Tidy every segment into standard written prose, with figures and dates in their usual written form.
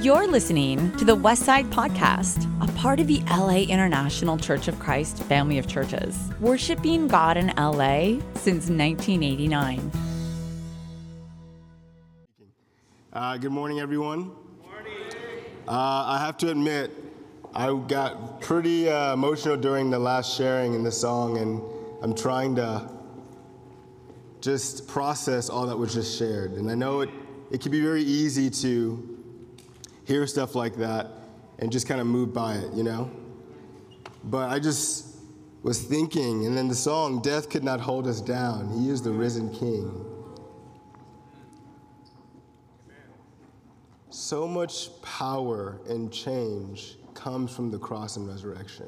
You're listening to the Westside Podcast, a part of the LA International Church of Christ family of churches, worshiping God in LA since 1989. Good morning, everyone. Good morning. I have to admit, I got pretty emotional during the last sharing in the song, and I'm trying to just process all that was just shared. And I know it can be very easy to hear stuff like that and just kind of move by it, you know? But I just was thinking, and then the song, "Death Could Not Hold Us Down." He is the risen King. So much power and change comes from the cross and resurrection.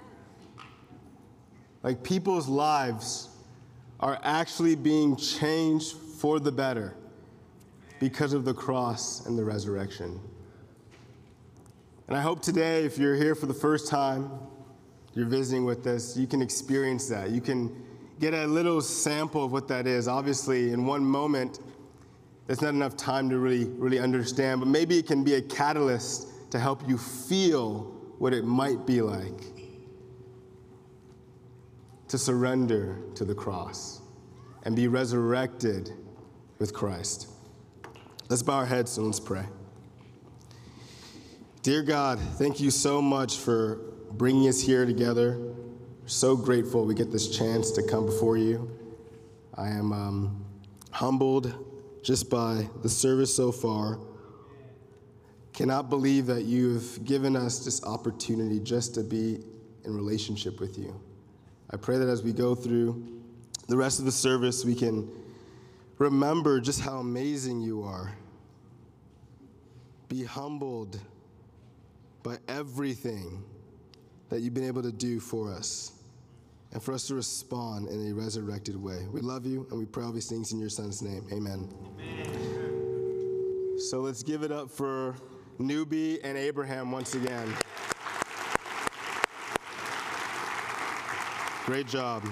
Like, people's lives are actually being changed for the better because of the cross and the resurrection. And I hope today, if you're here for the first time, you're visiting with us, you can experience that. You can get a little sample of what that is. Obviously, in one moment, there's not enough time to really understand, but maybe it can be a catalyst to help you feel what it might be like to surrender to the cross and be resurrected with Christ. Let's bow our heads and let's pray. Dear God, thank you so much for bringing us here together. We're so grateful we get this chance to come before you. I am humbled just by the service so far. Cannot believe that you've given us this opportunity just to be in relationship with you. I pray that as we go through the rest of the service, we can remember just how amazing you are. Be humbled by everything that you've been able to do for us, and for us to respond in a resurrected way. We love you, and we pray all these things in your Son's name. Amen. Amen. So let's give it up for Newbie and Abraham once again. Great job.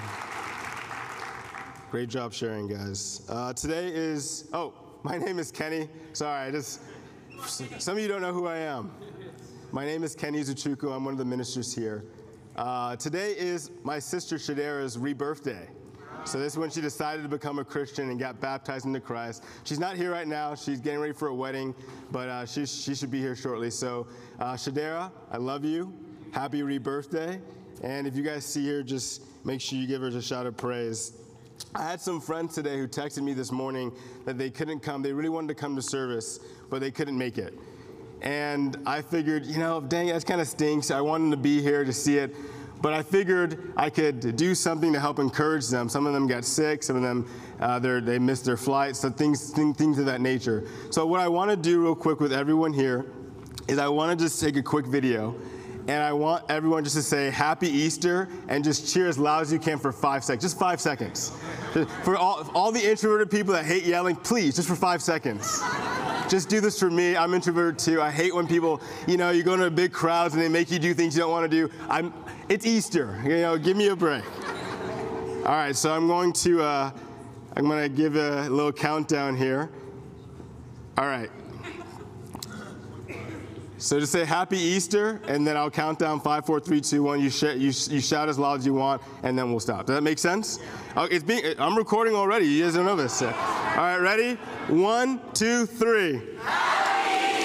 Great job sharing, guys. My name is Kenny. Sorry, some of you don't know who I am. My name is Kenny Zuchuku. I'm one of the ministers here. Today is my sister Shadera's rebirthday. So this is when she decided to become a Christian and got baptized into Christ. She's not here right now. She's getting ready for a wedding, but she should be here shortly. So Shadera, I love you. Happy rebirthday. And if you guys see her, just make sure you give her a shout of praise. I had some friends today who texted me this morning that they couldn't come. They really wanted to come to service, but they couldn't make it. And I figured, dang, that kind of stinks. I wanted to be here to see it. But I figured I could do something to help encourage them. Some of them got sick. Some of them, they missed their flights. So things of that nature. So what I want to do real quick with everyone here is I want to just take a quick video. And I want everyone just to say Happy Easter and just cheer as loud as you can for 5 seconds. Just 5 seconds. For all the introverted people that hate yelling, please, just for 5 seconds. Just do this for me. I'm introverted too. I hate when people, you go into big crowds and they make you do things you don't want to do. It's Easter. Give me a break. All right, so I'm going to give a little countdown here. All right. So just say Happy Easter, and then I'll count down 5, 4, 3, 2, 1. You shout as loud as you want, and then we'll stop. Does that make sense? I'm recording already. You guys don't know this. All right, ready? 1, 2, 3. Happy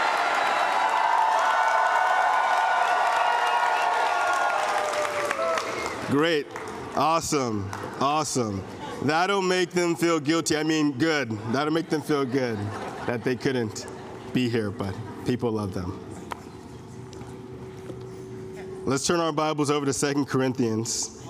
Easter! Great. Awesome. That'll make them feel guilty. Good. That'll make them feel good that they couldn't be here, but people love them. Let's turn our Bibles over to 2 Corinthians.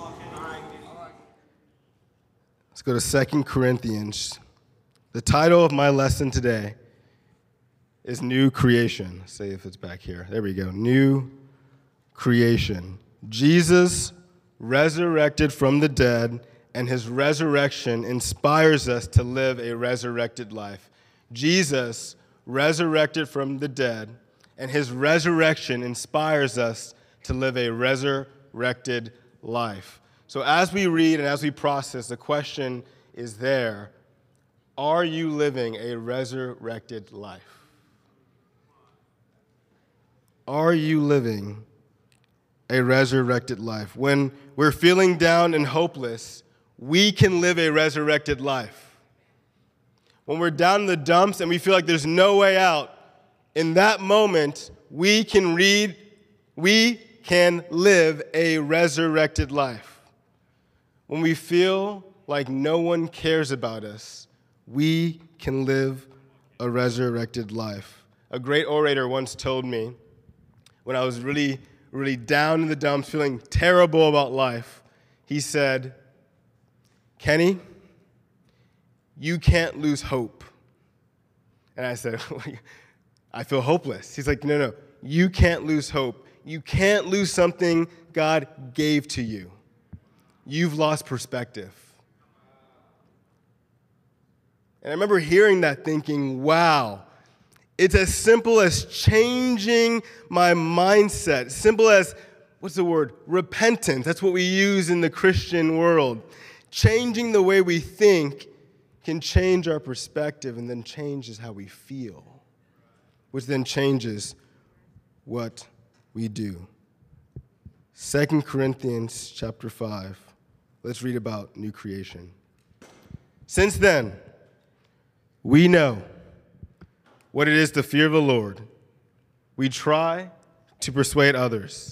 Let's go to 2 Corinthians. The title of my lesson today is New Creation. Let's see if it's back here. There we go. New Creation. Jesus resurrected from the dead, and his resurrection inspires us to live a resurrected life. Jesus resurrected from the dead, and his resurrection inspires us to live a resurrected life. So as we read and as we process, the question is there, are you living a resurrected life? Are you living a resurrected life? When we're feeling down and hopeless, we can live a resurrected life. When we're down in the dumps and we feel like there's no way out, in that moment, we can live a resurrected life. When we feel like no one cares about us, we can live a resurrected life. A great orator once told me, when I was really, really down in the dumps, feeling terrible about life, he said, "Kenny, you can't lose hope." And I said, "I feel hopeless." He's like, no, you can't lose hope. You can't lose something God gave to you. You've lost perspective. And I remember hearing that thinking, wow, it's as simple as changing my mindset. Simple as, repentance. That's what we use in the Christian world. Changing the way we think can change our perspective and then changes how we feel, which then changes what we do. 2 Corinthians chapter 5. Let's read about new creation. Since then, we know what it is to fear the Lord. We try to persuade others.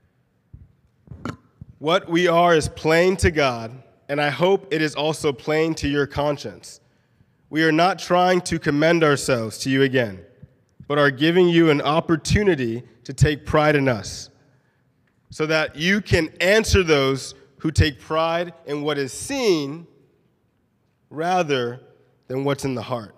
What we are is plain to God, and I hope it is also plain to your conscience. We are not trying to commend ourselves to you again, but are giving you an opportunity to take pride in us, so that you can answer those who take pride in what is seen rather than what's in the heart.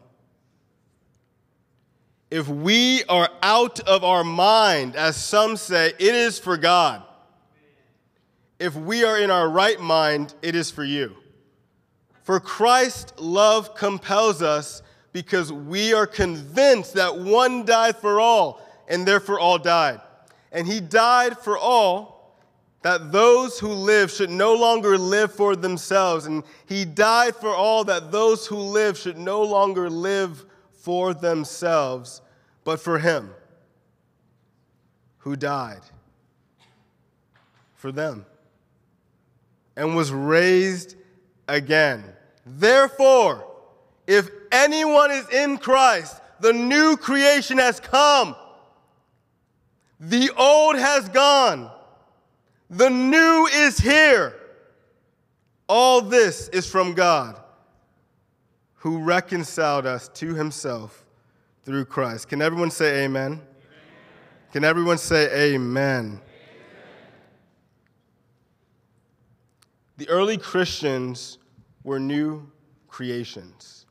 If we are out of our mind, as some say, it is for God. If we are in our right mind, it is for you. For Christ's love compels us because we are convinced that one died for all, and therefore all died. And he died for all, that those who live should no longer live for themselves. And he died for all, that those who live should no longer live for themselves, but for him who died for them and was raised again. Therefore, if anyone is in Christ, the new creation has come. The old has gone. The new is here. All this is from God, who reconciled us to himself through Christ. Can everyone say amen? Amen. Can everyone say amen? Amen? The early Christians were new creations.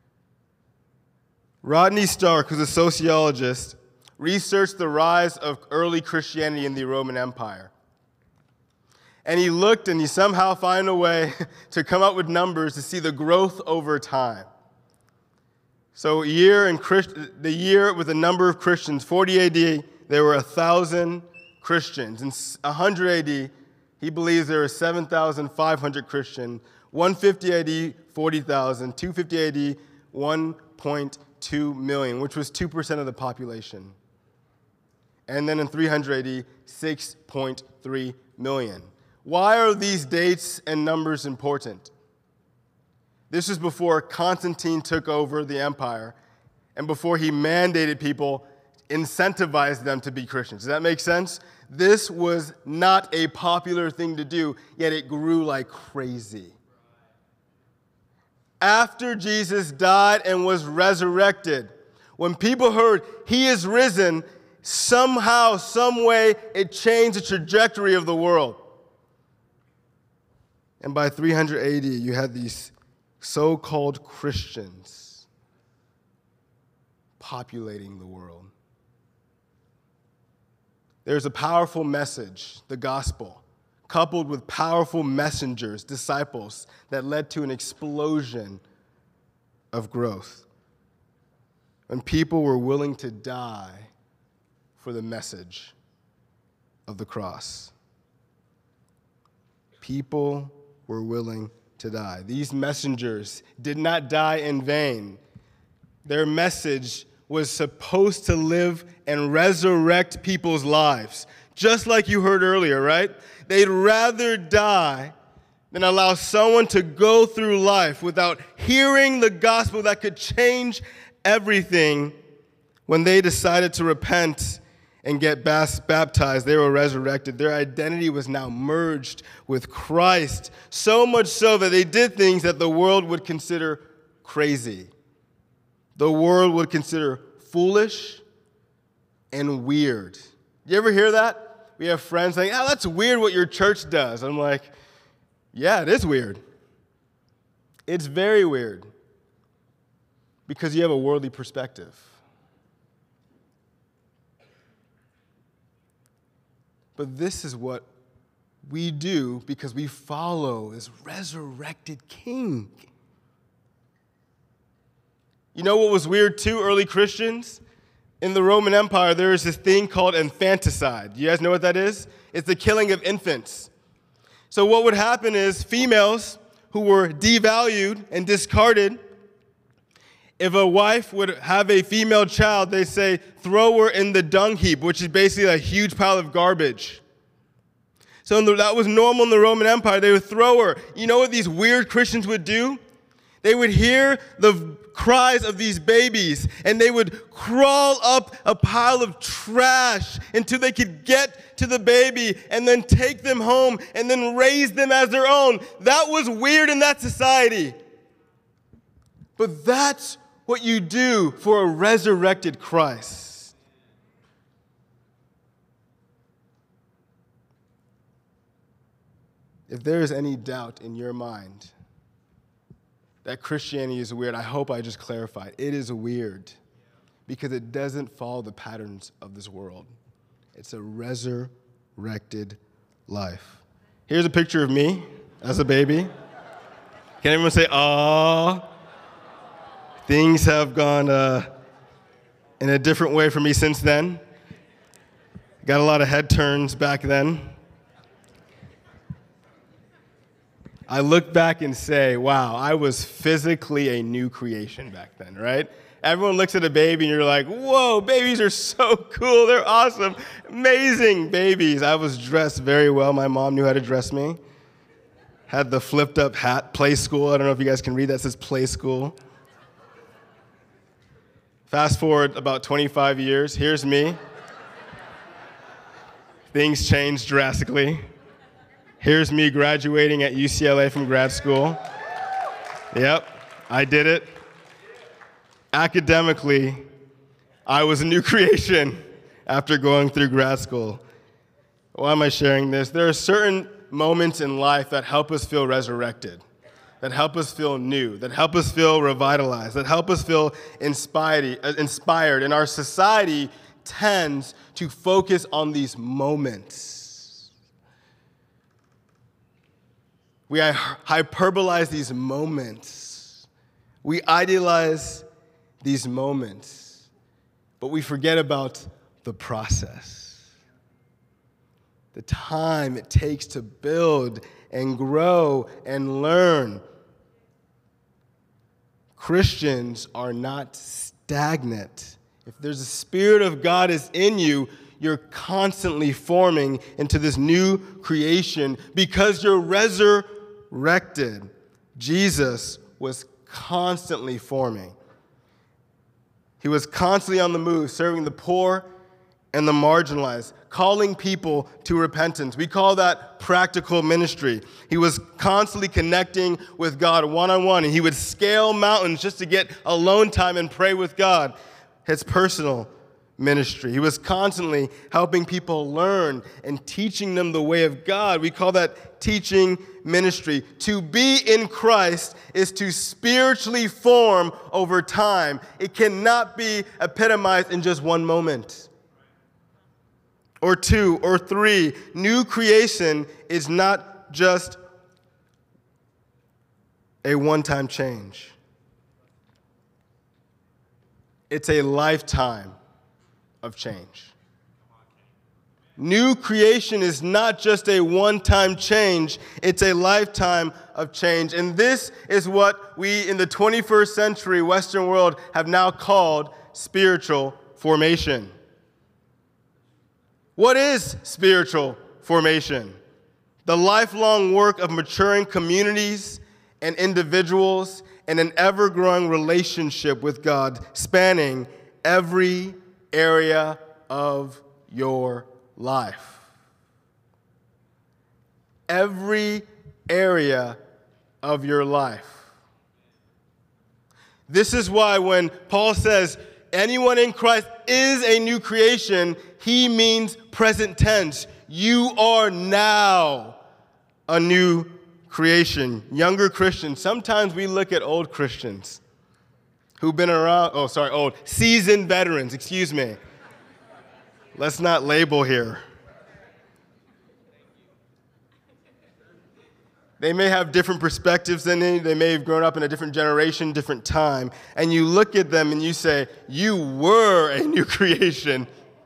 Rodney Stark, who's a sociologist, researched the rise of early Christianity in the Roman Empire. And he looked and he somehow found a way to come up with numbers to see the growth over time. So the year with the number of Christians, 40 AD, there were 1,000 Christians. In 100 AD, he believes there were 7,500 Christians. 150 AD, 40,000. 250 AD, 1.2 million, which was 2% of the population. And then in 300 AD, 6.3 million. Why are these dates and numbers important? This was before Constantine took over the empire and before he mandated people, incentivized them to be Christians. Does that make sense? This was not a popular thing to do, yet it grew like crazy. After Jesus died and was resurrected, when people heard he is risen, somehow, some way, it changed the trajectory of the world. And by 300 AD, you had these so-called Christians populating the world. There's a powerful message, the gospel, coupled with powerful messengers, disciples, that led to an explosion of growth. When people were willing to die for the message of the cross. People were willing to die. These messengers did not die in vain. Their message was supposed to live and resurrect people's lives. Just like you heard earlier, right? They'd rather die than allow someone to go through life without hearing the gospel that could change everything. When they decided to repent and get baptized, they were resurrected. Their identity was now merged with Christ, so much so that they did things that the world would consider crazy. The world would consider foolish and weird. You ever hear that? We have friends saying, "Oh, that's weird what your church does." I'm like, yeah, it is weird. It's very weird because you have a worldly perspective. But this is what we do because we follow this resurrected King. You know what was weird too, early Christians? In the Roman Empire, there is this thing called infanticide. You guys know what that is? It's the killing of infants. So what would happen is females who were devalued and discarded, if a wife would have a female child, they say, throw her in the dung heap, which is basically a huge pile of garbage. So that was normal in the Roman Empire. They would throw her. You know what these weird Christians would do? They would hear the cries of these babies, and they would crawl up a pile of trash until they could get to the baby and then take them home and then raise them as their own. That was weird in that society. But that's what you do for a resurrected Christ. If there is any doubt in your mind that Christianity is weird, I hope I just clarified. It is weird because it doesn't follow the patterns of this world. It's a resurrected life. Here's a picture of me as a baby. Can everyone say, "Aww"? Things have gone in a different way for me since then. Got a lot of head turns back then. I look back and say, wow, I was physically a new creation back then, right? Everyone looks at a baby and you're like, whoa, babies are so cool. They're awesome. Amazing babies. I was dressed very well. My mom knew how to dress me. Had the flipped up hat, play school. I don't know if you guys can read that. It says play school. Fast forward about 25 years. Here's me. Things changed drastically. Here's me graduating at UCLA from grad school. Yep, I did it. Academically, I was a new creation after going through grad school. Why am I sharing this? There are certain moments in life that help us feel resurrected, that help us feel new, that help us feel revitalized, that help us feel inspired. And our society tends to focus on these moments. We hyperbolize these moments. We idealize these moments, but we forget about the process, the time it takes to build and grow and learn. Christians are not stagnant. If there's a Spirit of God is in you, you're constantly forming into this new creation because you're resurrected. Jesus was constantly forming. He was constantly on the move, serving the poor and the marginalized, calling people to repentance. We call that practical ministry. He was constantly connecting with God one-on-one, and he would scale mountains just to get alone time and pray with God, his personal ministry. He was constantly helping people learn and teaching them the way of God. We call that teaching ministry. To be in Christ is to spiritually form over time. It cannot be epitomized in just one moment or two or three. New creation is not just a one-time change. It's a lifetime of change. New creation is not just a one-time change, it's a lifetime of change. And this is what we in the 21st century Western world have now called spiritual formation. What is spiritual formation? The lifelong work of maturing communities and individuals in an ever-growing relationship with God, spanning every area of your life. Every area of your life. This is why when Paul says anyone in Christ is a new creation, he means present tense. You are now a new creation. Younger Christians, sometimes we look at old Christians who've been around, seasoned veterans, excuse me. Let's not label here. They may have different perspectives than you. They may have grown up in a different generation, different time. And you look at them and you say, you were a new creation.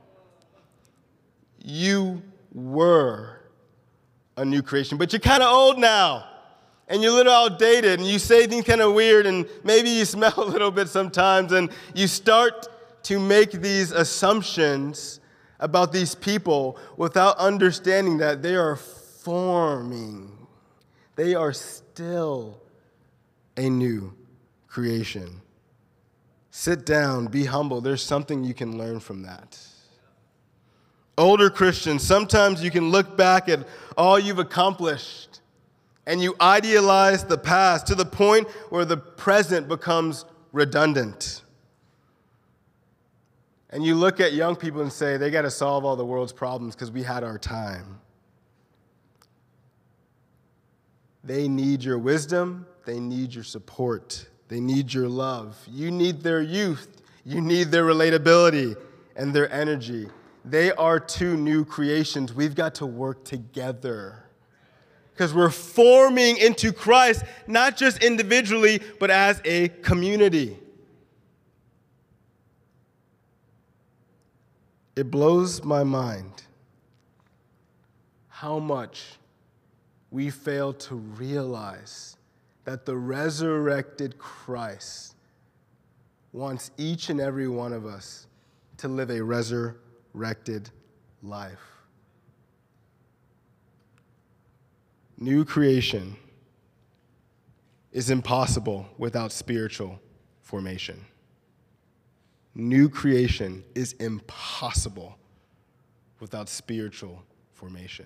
You were a new creation. But you're kind of old now. And you're a little outdated. And you say things kind of weird. And maybe you smell a little bit sometimes. And you start to make these assumptions about these people without understanding that they are forming. They are still a new creation. Sit down, be humble. There's something you can learn from that. Older Christians, sometimes you can look back at all you've accomplished and you idealize the past to the point where the present becomes redundant. And you look at young people and say, they got to solve all the world's problems because we had our time. They need your wisdom. They need your support. They need your love. You need their youth. You need their relatability and their energy. They are two new creations. We've got to work together because we're forming into Christ, not just individually, but as a community. It blows my mind how much we fail to realize that the resurrected Christ wants each and every one of us to live a resurrected life. New creation is impossible without spiritual formation. New creation is impossible without spiritual formation.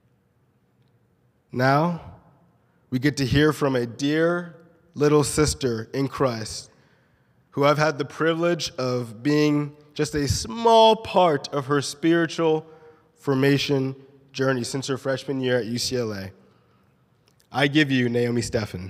Now, we get to hear from a dear little sister in Christ who I've had the privilege of being just a small part of her spiritual formation journey since her freshman year at UCLA. I give you Naomi Steffen.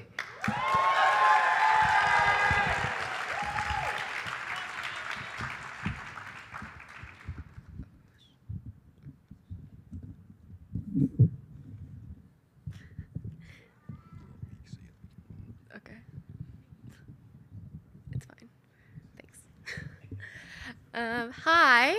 Hi,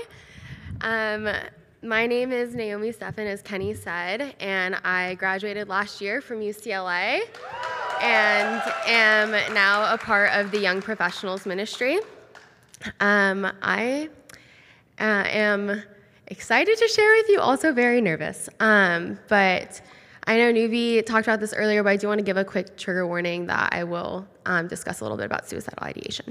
my name is Naomi Steffen, as Kenny said, and I graduated last year from UCLA and am now a part of the Young Professionals Ministry. I am excited to share with you, also very nervous, but I know Nubi talked about this earlier, but I do want to give a quick trigger warning that I will discuss a little bit about suicidal ideation.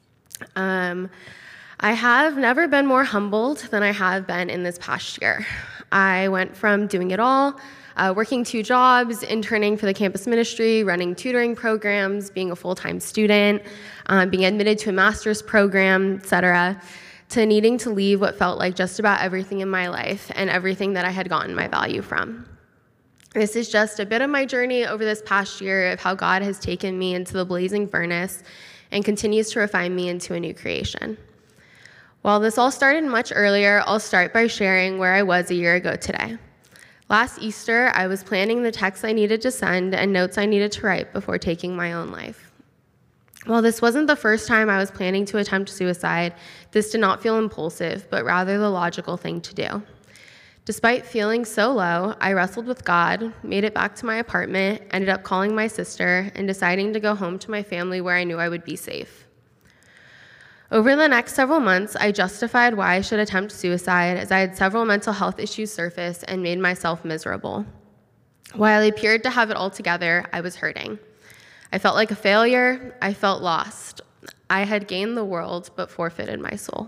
I have never been more humbled than I have been in this past year. I went from doing it all, working 2 jobs, interning for the campus ministry, running tutoring programs, being a full-time student, being admitted to a master's program, etc., to needing to leave what felt like just about everything in my life and everything that I had gotten my value from. This is just a bit of my journey over this past year of how God has taken me into the blazing furnace and continues to refine me into a new creation. While this all started much earlier, I'll start by sharing where I was a year ago today. Last Easter, I was planning the texts I needed to send and notes I needed to write before taking my own life. While this wasn't the first time I was planning to attempt suicide, this did not feel impulsive, but rather the logical thing to do. Despite feeling so low, I wrestled with God, made it back to my apartment, ended up calling my sister, and deciding to go home to my family where I knew I would be safe. Over the next several months, I justified why I should attempt suicide, as I had several mental health issues surface and made myself miserable. While I appeared to have it all together, I was hurting. I felt like a failure. I felt lost. I had gained the world, but forfeited my soul.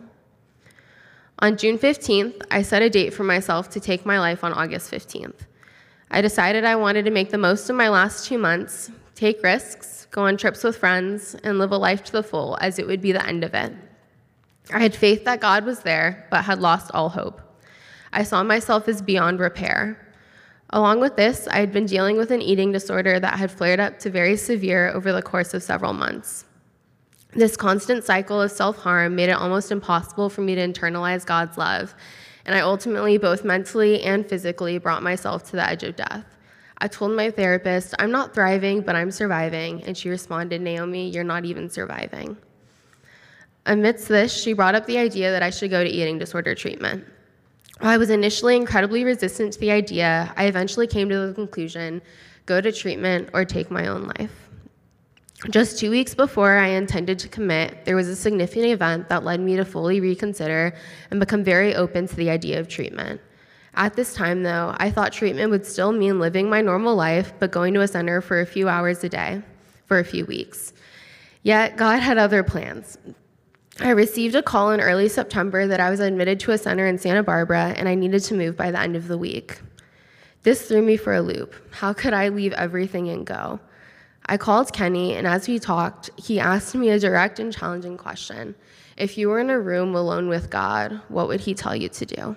On June 15th, I set a date for myself to take my life on August 15th. I decided I wanted to make the most of my last 2 months, take risks, go on trips with friends, and live a life to the full, as it would be the end of it. I had faith that God was there, but had lost all hope. I saw myself as beyond repair. Along with this, I had been dealing with an eating disorder that had flared up to very severe over the course of several months. This constant cycle of self-harm made it almost impossible for me to internalize God's love, and I ultimately, both mentally and physically, brought myself to the edge of death. I told my therapist, "I'm not thriving, but I'm surviving," and she responded, "Naomi, you're not even surviving." Amidst this, she brought up the idea that I should go to eating disorder treatment. While I was initially incredibly resistant to the idea, I eventually came to the conclusion, go to treatment or take my own life. Just 2 weeks before I intended to commit, there was a significant event that led me to fully reconsider and become very open to the idea of treatment. At this time, though, I thought treatment would still mean living my normal life, but going to a center for a few hours a day for a few weeks. Yet, God had other plans. I received a call in early September that I was admitted to a center in Santa Barbara and I needed to move by the end of the week. This threw me for a loop. How could I leave everything and go? I called Kenny, and as we talked, he asked me a direct and challenging question. If you were in a room alone with God, what would he tell you to do?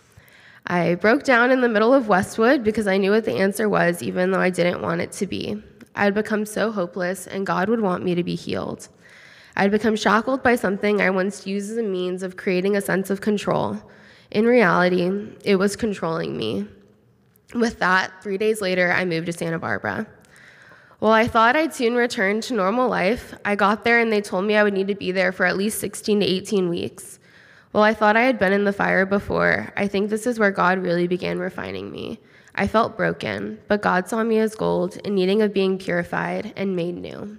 I broke down in the middle of Westwood because I knew what the answer was, even though I didn't want it to be. I had become so hopeless, and God would want me to be healed. I had become shackled by something I once used as a means of creating a sense of control. In reality, it was controlling me. With that, 3 days later, I moved to Santa Barbara. While I thought I'd soon return to normal life, I got there and they told me I would need to be there for at least 16 to 18 weeks. While I thought I had been in the fire before, I think this is where God really began refining me. I felt broken, but God saw me as gold, in needing of being purified and made new.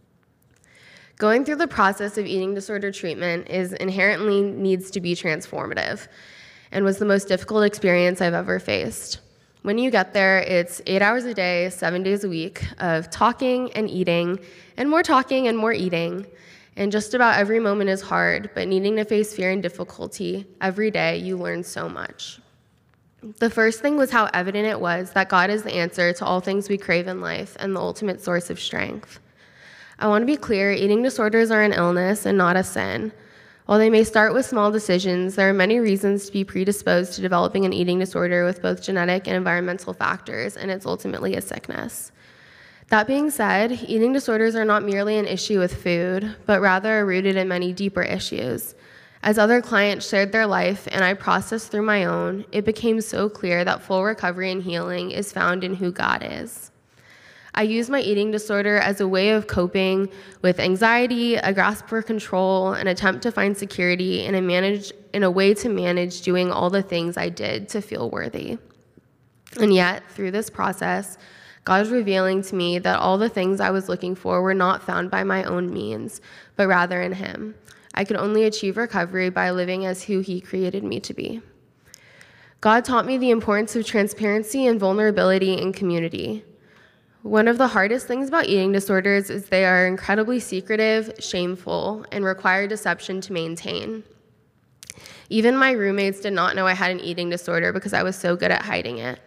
Going through the process of eating disorder treatment inherently needs to be transformative, and was the most difficult experience I've ever faced. When you get there, it's 8 hours a day, 7 days a week of talking and eating, and more talking and more eating. And just about every moment is hard, but needing to face fear and difficulty every day, you learn so much. The first thing was how evident it was that God is the answer to all things we crave in life and the ultimate source of strength. I want to be clear, eating disorders are an illness and not a sin. While they may start with small decisions, there are many reasons to be predisposed to developing an eating disorder with both genetic and environmental factors, and it's ultimately a sickness. That being said, eating disorders are not merely an issue with food, but rather are rooted in many deeper issues. As other clients shared their life and I processed through my own, it became so clear that full recovery and healing is found in who God is. I use my eating disorder as a way of coping with anxiety, a grasp for control, an attempt to find security, and a way to manage doing all the things I did to feel worthy. And yet, through this process, God is revealing to me that all the things I was looking for were not found by my own means, but rather in Him. I could only achieve recovery by living as who He created me to be. God taught me the importance of transparency and vulnerability in community. One of the hardest things about eating disorders is they are incredibly secretive, shameful, and require deception to maintain. Even my roommates did not know I had an eating disorder because I was so good at hiding it.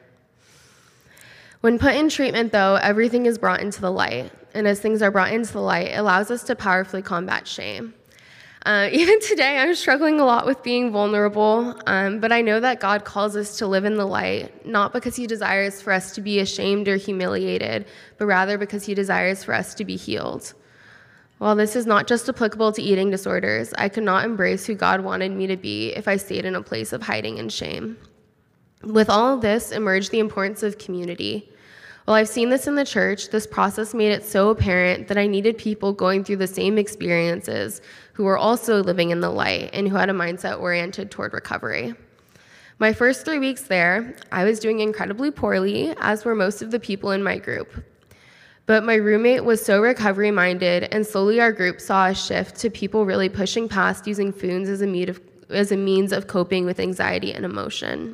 When put in treatment, though, everything is brought into the light. And as things are brought into the light, it allows us to powerfully combat shame. Even today, I'm struggling a lot with being vulnerable, but I know that God calls us to live in the light, not because He desires for us to be ashamed or humiliated, but rather because He desires for us to be healed. While this is not just applicable to eating disorders, I could not embrace who God wanted me to be if I stayed in a place of hiding and shame. With all of this emerged the importance of community. While I've seen this in the church, this process made it so apparent that I needed people going through the same experiences who were also living in the light and who had a mindset oriented toward recovery. My first 3 weeks there, I was doing incredibly poorly, as were most of the people in my group. But my roommate was so recovery-minded, and slowly our group saw a shift to people really pushing past using food as a means of coping with anxiety and emotion.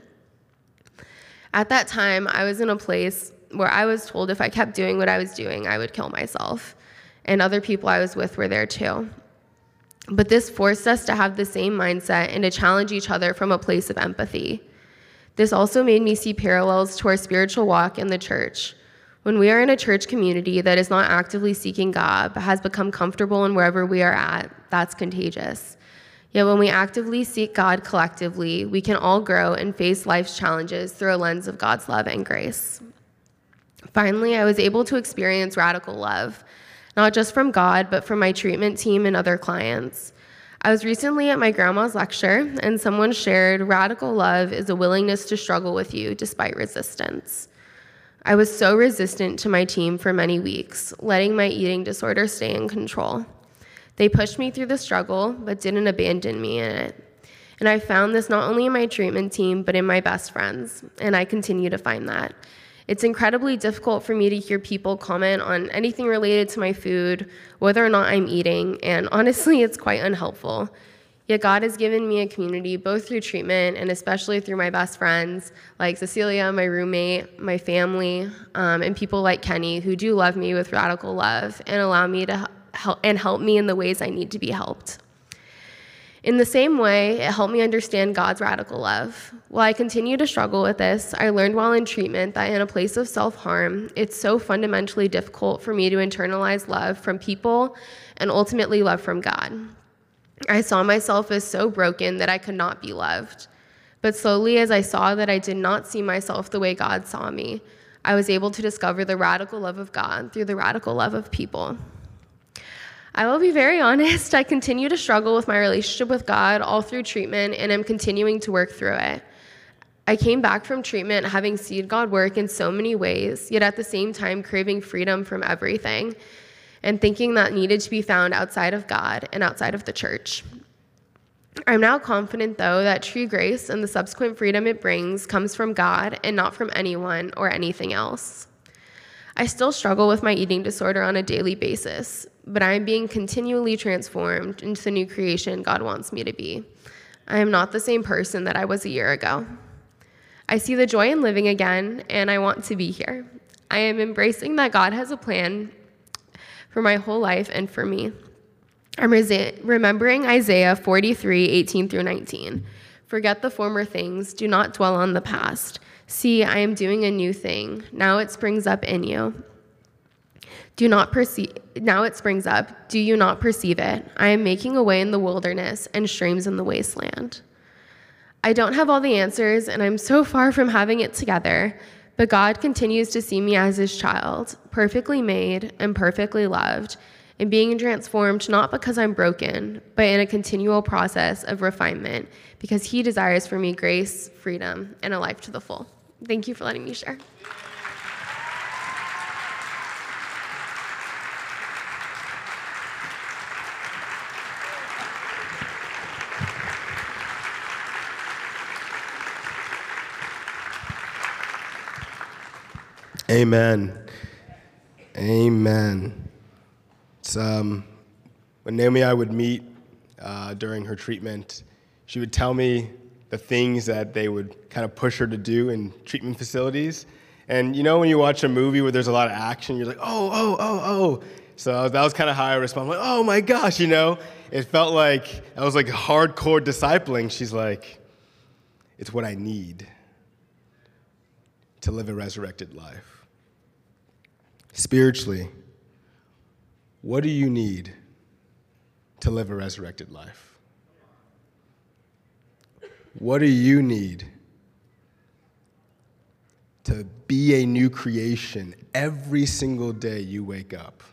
At that time, I was in a place where I was told if I kept doing what I was doing, I would kill myself. And other people I was with were there too. But this forced us to have the same mindset and to challenge each other from a place of empathy. This also made me see parallels to our spiritual walk in the church. When we are in a church community that is not actively seeking God, but has become comfortable in wherever we are at, that's contagious. Yet when we actively seek God collectively, we can all grow and face life's challenges through a lens of God's love and grace. Finally, I was able to experience radical love, not just from God, but from my treatment team and other clients. I was recently at my grandma's lecture, and someone shared, radical love is a willingness to struggle with you despite resistance. I was so resistant to my team for many weeks, letting my eating disorder stay in control. They pushed me through the struggle, but didn't abandon me in it. And I found this not only in my treatment team, but in my best friends, and I continue to find that. It's incredibly difficult for me to hear people comment on anything related to my food, whether or not I'm eating, and honestly, it's quite unhelpful. Yet God has given me a community, both through treatment and especially through my best friends, like Cecilia, my roommate, my family, and people like Kenny, who do love me with radical love and allow me to help me in the ways I need to be helped. In the same way, it helped me understand God's radical love. While I continue to struggle with this, I learned while in treatment that in a place of self-harm, it's so fundamentally difficult for me to internalize love from people and ultimately love from God. I saw myself as so broken that I could not be loved. But slowly, as I saw that I did not see myself the way God saw me, I was able to discover the radical love of God through the radical love of people. I will be very honest, I continue to struggle with my relationship with God all through treatment, and am continuing to work through it. I came back from treatment having seen God work in so many ways, yet at the same time craving freedom from everything, and thinking that needed to be found outside of God and outside of the church. I'm now confident, though, that true grace and the subsequent freedom it brings comes from God and not from anyone or anything else. I still struggle with my eating disorder on a daily basis, but I am being continually transformed into the new creation God wants me to be. I am not the same person that I was a year ago. I see the joy in living again, and I want to be here. I am embracing that God has a plan for my whole life and for me. I'm remembering Isaiah 43:18-19. Forget the former things, do not dwell on the past. See, I am doing a new thing. Now it springs up in you. Now it springs up. Do you not perceive it? I am making a way in the wilderness and streams in the wasteland. I don't have all the answers, and I'm so far from having it together, but God continues to see me as his child, perfectly made and perfectly loved, and being transformed not because I'm broken, but in a continual process of refinement, because he desires for me grace, freedom, and a life to the full. Thank you for letting me share. Amen. Amen. It's, when Naomi and I would meet during her treatment, she would tell me the things that they would kind of push her to do in treatment facilities. And you know when you watch a movie where there's a lot of action, you're like, oh. So that was kind of how I responded. Like, oh my gosh, you know? It felt like I was like hardcore discipling. She's like, it's what I need to live a resurrected life. Spiritually, what do you need to live a resurrected life? What do you need to be a new creation every single day you wake up?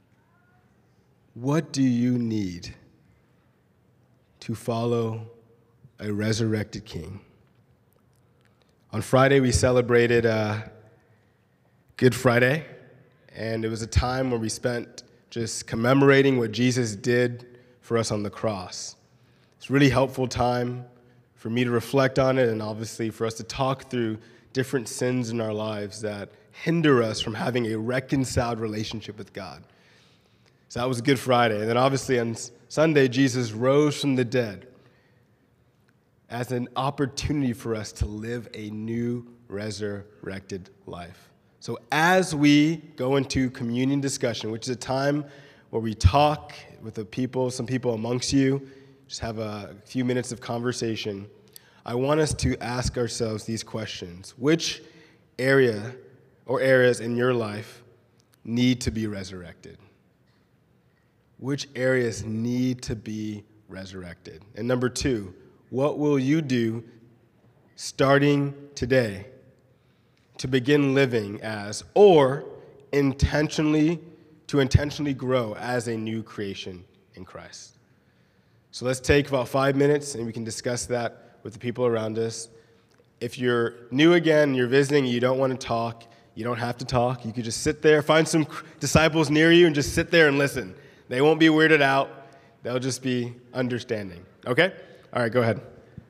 What do you need to follow a resurrected King? On Friday, we celebrated Good Friday, and it was a time where we spent just commemorating what Jesus did for us on the cross. It's a really helpful time for me to reflect on it, and obviously for us to talk through different sins in our lives that hinder us from having a reconciled relationship with God. So that was Good Friday. And then obviously on Sunday, Jesus rose from the dead as an opportunity for us to live a new resurrected life. So as we go into communion discussion, which is a time where we talk with some people amongst you, just have a few minutes of conversation, I want us to ask ourselves these questions. Which area or areas in your life need to be resurrected? Which areas need to be resurrected? And number 2, what will you do starting today to begin living as, or intentionally grow as a new creation in Christ? So let's take about 5 minutes and we can discuss that with the people around us. If you're new again, you're visiting, you don't want to talk, you don't have to talk. You could just sit there, find some disciples near you and just sit there and listen. They won't be weirded out. They'll just be understanding. Okay? All right, go ahead.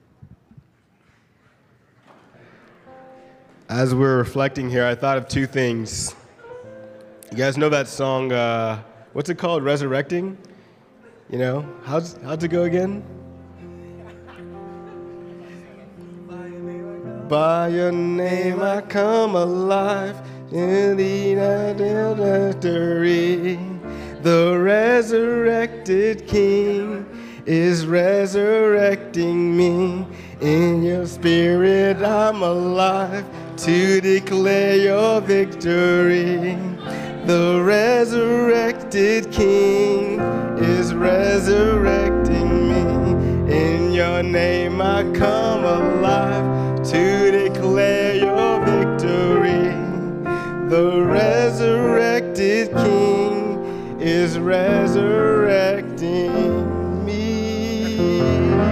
As we're reflecting here, I thought of 2 things. You guys know that song, what's it called, Resurrecting? You know, how's it go again? By your name I come alive in the victory. The resurrected King is resurrecting me. In your spirit I'm alive to declare your victory. The resurrected King is resurrecting me. In your name I come alive to declare your victory. The resurrected King is resurrecting me.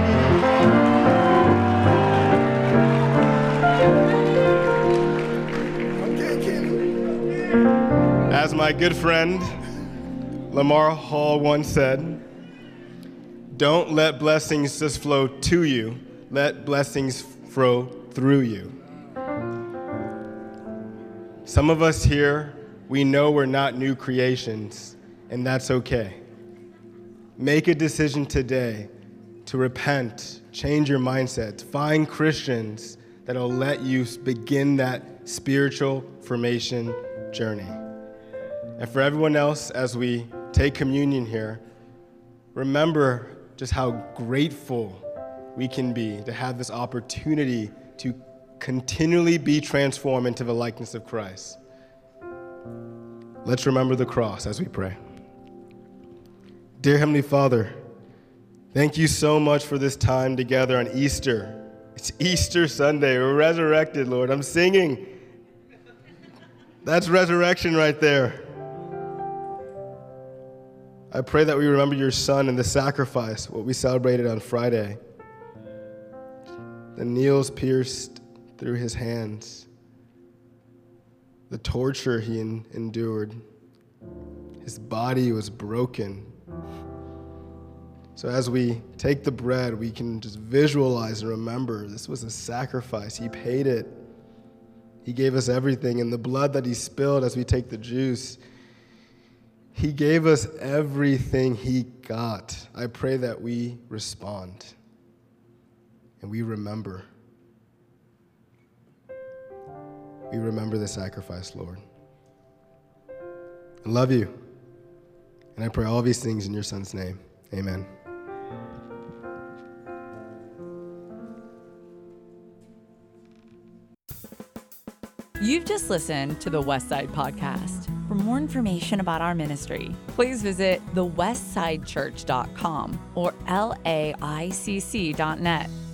As my good friend Lamar Hall once said, don't let blessings just flow to you, let blessings flow through you. Some of us here, we know we're not new creations, and that's okay. Make a decision today to repent, change your mindset, find Christians that'll let you begin that spiritual formation journey. And for everyone else, as we take communion here, remember just how grateful we can be to have this opportunity to continually be transformed into the likeness of Christ. Let's remember the cross as we pray. Dear Heavenly Father, thank you so much for this time together on Easter. It's Easter Sunday. We're resurrected, Lord. I'm singing. That's resurrection right there. I pray that we remember your Son and the sacrifice, what we celebrated on Friday. The nails pierced through his hands, the torture he endured. His body was broken. So as we take the bread, we can just visualize and remember this was a sacrifice. He paid it. He gave us everything. And the blood that he spilled as we take the juice, he gave us everything he got. I pray that we respond and we remember. We remember the sacrifice, Lord. I love you. And I pray all these things in your Son's name. Amen. You've just listened to the Westside Podcast. For more information about our ministry, please visit thewestsidechurch.com or laicc.net.